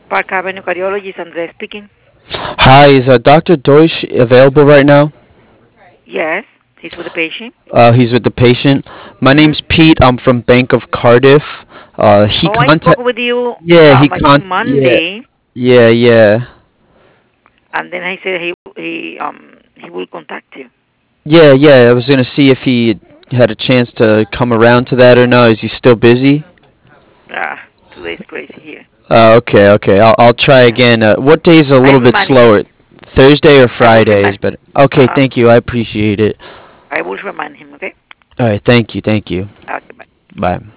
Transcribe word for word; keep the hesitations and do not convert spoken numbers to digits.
Park Avenue Cardiologist, Andres speaking. Hi, is uh, doctor Deutsch available right now? Yes, he's with the patient. Uh, he's with the patient. My Hmm. name's Pete. I'm from Bank of Cardiff. Uh, he Oh, I spoke contact. with you, Yeah, he um, I think con. Yeah, Monday, yeah, yeah, and then I said he he um he will contact you. yeah, yeah. I was gonna see if he had a chance to come around to that or not. Is he still busy? Ah, today's crazy here. Uh, okay, okay. I'll I'll try Yeah, again. Uh, what day's a I little bit remind him. slower? Thursday or I will Friday is remind. better. Uh Okay, huh. thank you. I appreciate it. I will remind him. Okay. All right, thank you, thank you. Okay. Bye. Bye.